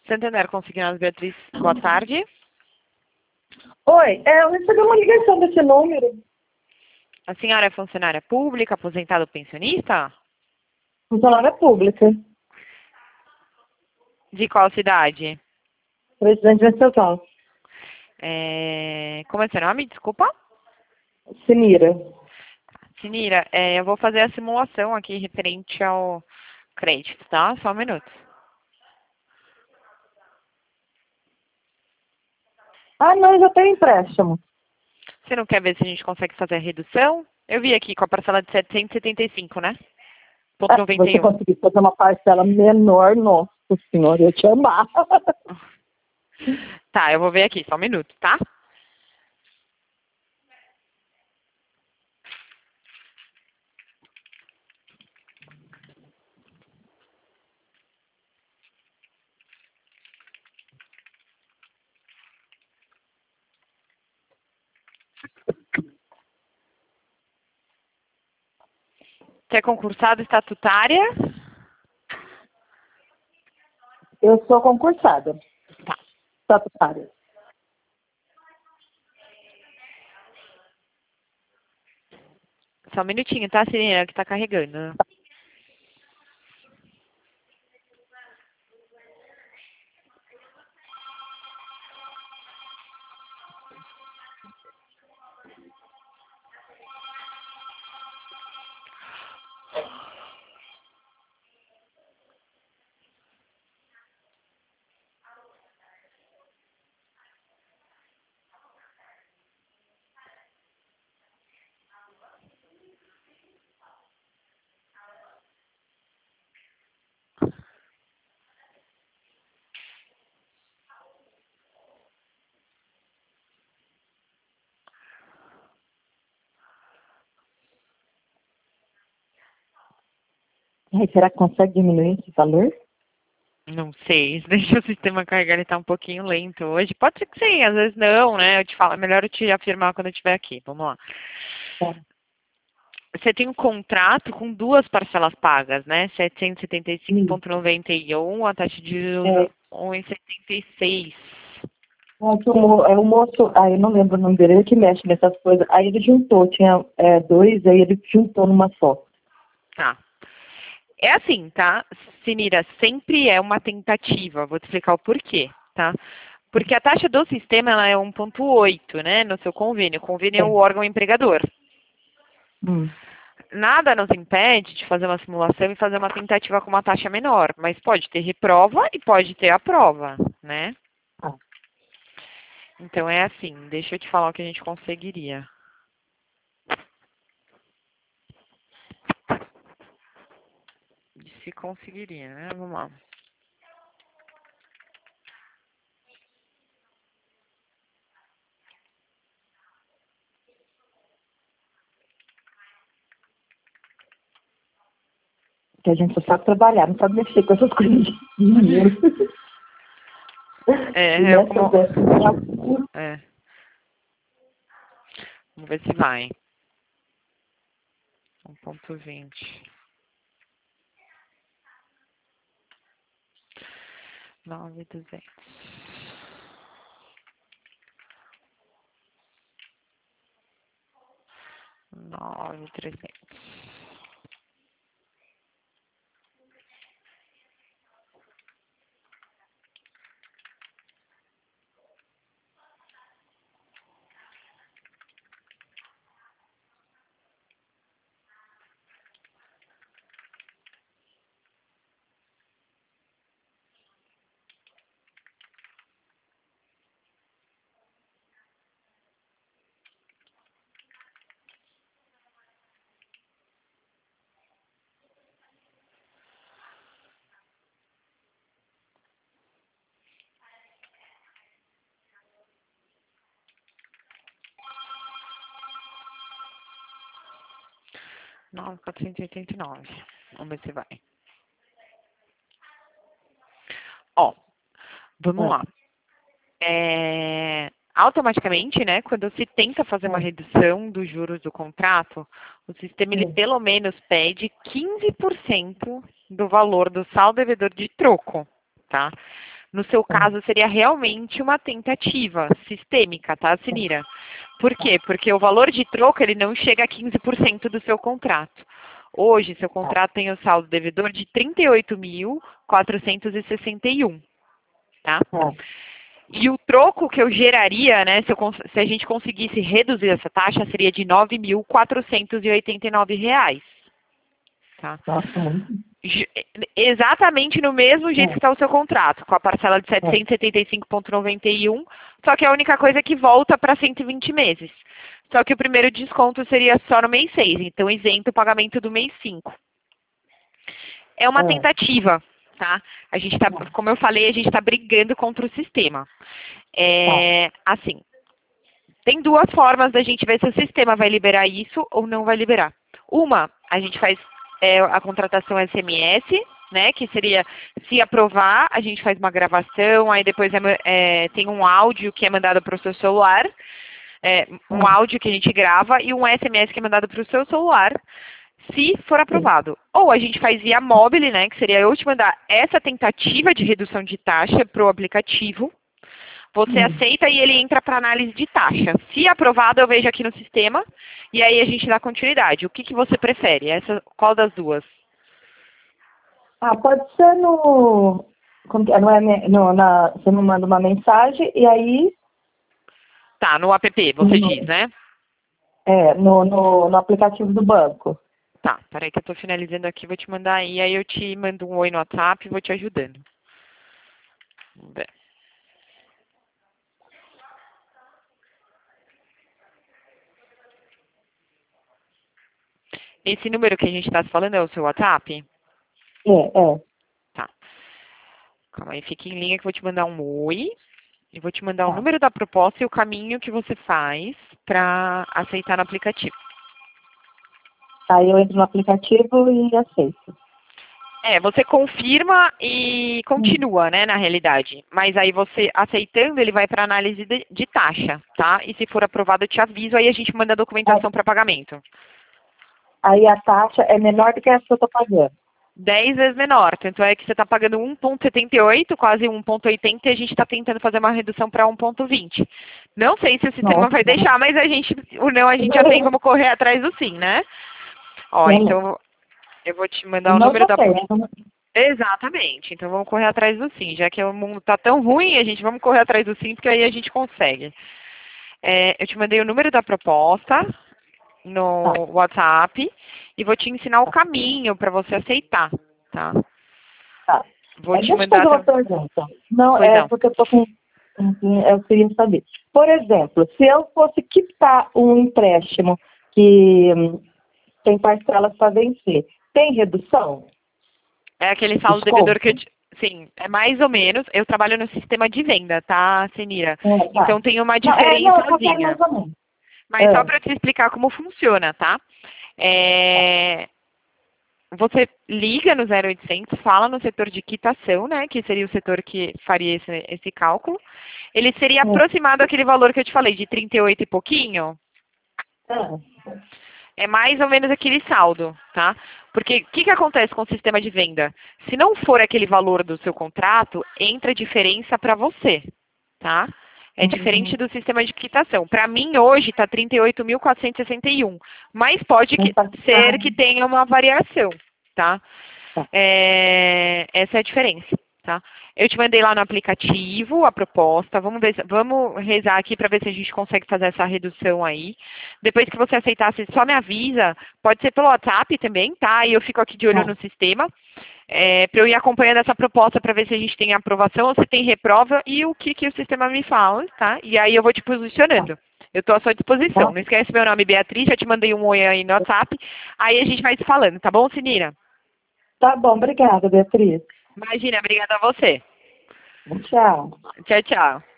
Santander Consignados, Beatriz, boa tarde. Oi, eu recebi uma ligação desse número. A senhora é funcionária pública, aposentada ou pensionista? Funcionária pública. De qual cidade? Presidente Venceslau. Como é seu nome? Desculpa. Sinira. Sinira, eu vou fazer a simulação aqui referente ao crédito, tá? Só um minuto. Ah, não, já tem empréstimo. Você não quer ver se a gente consegue fazer a redução? Eu vi aqui com a parcela de 775, né? Ponto Se você 91. conseguir fazer uma parcela menor, nossa senhora, eu te amar. Tá, eu vou ver aqui, só um minuto, tá? Você é concursada estatutária? Eu sou concursada. Tá. Estatutária. Só um minutinho, tá, Sinira, que tá carregando. Ai, será que consegue diminuir esse valor? Não sei, deixa o sistema carregar, ele tá um pouquinho lento hoje. Pode ser que sim, às vezes não, né? Eu te falo, é melhor eu te afirmar quando eu estiver aqui. Vamos lá. Tá. Você tem um contrato com duas parcelas pagas, né? 775,91, a taxa de juros É, 1,76. é o moço, eu não lembro o nome dele, ele que mexe nessas coisas. Aí ele juntou, tinha dois, aí ele juntou numa só. Tá. É assim, tá? Sinira, sempre é uma tentativa. Vou te explicar o porquê, tá? Porque a taxa do sistema ela é 1,8, né? No seu convênio. O convênio é o órgão empregador. Hum. Nada nos impede de fazer uma simulação e fazer uma tentativa com uma taxa menor, mas pode ter reprova e pode ter a prova, né? Ah. Então é assim, deixa eu te falar o que a gente conseguiria. Se conseguiria, né? Vamos lá. Que a gente só sabe trabalhar, não sabe mexer com essas coisas de dinheiro. É. Vamos ver se vai. 1,20. 9,200. 9,300. Nove, 489. Vamos ver se vai. Ó, vamos lá. Automaticamente, né, quando se tenta fazer uma redução dos juros do contrato, o sistema ele pelo menos pede 15% do valor do saldo devedor de troco, tá? No seu caso, seria realmente uma tentativa sistêmica, tá, Sinira? Por quê? Porque o valor de troco, ele não chega a 15% do seu contrato. Hoje, seu contrato tem o saldo devedor de 38.461, tá? E o troco que eu geraria, né, se a gente conseguisse reduzir essa taxa, seria de R$ 9.489. Tá? Nossa, muito. Exatamente no mesmo jeito que está o seu contrato, com a parcela de 775,91, só que a única coisa é que volta para 120 meses. Só que o primeiro desconto seria só no mês 6, então isento o pagamento do mês 5. É uma tentativa, tá? A gente tá, como eu falei, a gente está brigando contra o sistema. Assim, tem duas formas da gente ver se o sistema vai liberar isso ou não vai liberar. Uma, a gente faz a contratação SMS, né, que seria, se aprovar, a gente faz uma gravação, aí depois tem um áudio que é mandado para o seu celular, um áudio que a gente grava e um SMS que é mandado para o seu celular, se for aprovado. Ou a gente faz via mobile, né, que seria eu te mandar essa tentativa de redução de taxa para o aplicativo, você aceita e ele entra para análise de taxa. Se aprovado, eu vejo aqui no sistema e aí a gente dá continuidade. O que você prefere? Qual das duas? Pode ser no... Como que é? Você me manda uma mensagem e aí... Tá, no app, você diz, né? No aplicativo do banco. Tá, peraí que eu estou finalizando aqui, vou te mandar aí eu te mando um oi no WhatsApp e vou te ajudando. Vamos ver. Esse número que a gente está se falando é o seu WhatsApp? Tá. Calma aí, fique em linha que eu vou te mandar um oi. E vou te mandar o número da proposta e o caminho que você faz para aceitar no aplicativo. Aí eu entro no aplicativo e aceito. Você confirma e continua, né, na realidade. Mas aí você, aceitando, ele vai para análise de taxa, tá? E se for aprovado, eu te aviso, aí a gente manda a documentação para pagamento. Aí a taxa é menor do que essa que eu estou pagando. 10 vezes menor. Tanto é que você está pagando 1,78, quase 1,80, e a gente está tentando fazer uma redução para 1,20. Não sei se o sistema vai deixar, mas a gente já tem como correr atrás do sim, né? Ó, então eu vou te mandar o número da... Exatamente. Então vamos correr atrás do sim. Já que o mundo está tão ruim, vamos correr atrás do sim, porque aí a gente consegue. Eu te mandei o número da proposta no WhatsApp e vou te ensinar o caminho para você aceitar, tá? Vou te mandar... Deixa eu fazer uma pergunta. Não, porque eu tô com... Eu queria saber. Por exemplo, se eu fosse quitar um empréstimo que tem parcelas para vencer, tem redução? É aquele saldo devedor que eu... Sim, é mais ou menos. Eu trabalho no sistema de venda, tá, Senira? Então tem uma diferençazinha. Mas só para te explicar como funciona, tá? Você liga no 0800, fala no setor de quitação, né? Que seria o setor que faria esse cálculo. Ele seria aproximado àquele valor que eu te falei, de 38 e pouquinho. É mais ou menos aquele saldo, tá? Porque o que acontece com o sistema de venda? Se não for aquele valor do seu contrato, entra diferença para você, tá? É diferente do sistema de quitação. Para mim, hoje, está 38.461, mas pode ser que tenha uma variação, tá? Essa é a diferença, tá? Eu te mandei lá no aplicativo a proposta. Vamos rezar aqui para ver se a gente consegue fazer essa redução aí. Depois que você aceitar, você só me avisa. Pode ser pelo WhatsApp também, tá? E eu fico aqui de olho no sistema. Para eu ir acompanhando essa proposta para ver se a gente tem aprovação ou se tem reprova e o que o sistema me fala, tá? E aí eu vou te posicionando. Eu estou à sua disposição. Não esquece meu nome, Beatriz, já te mandei um oi aí no WhatsApp. Aí a gente vai se falando, tá bom, Sinira? Tá bom, obrigada, Beatriz. Imagina, obrigada a você. Tchau. Tchau, tchau.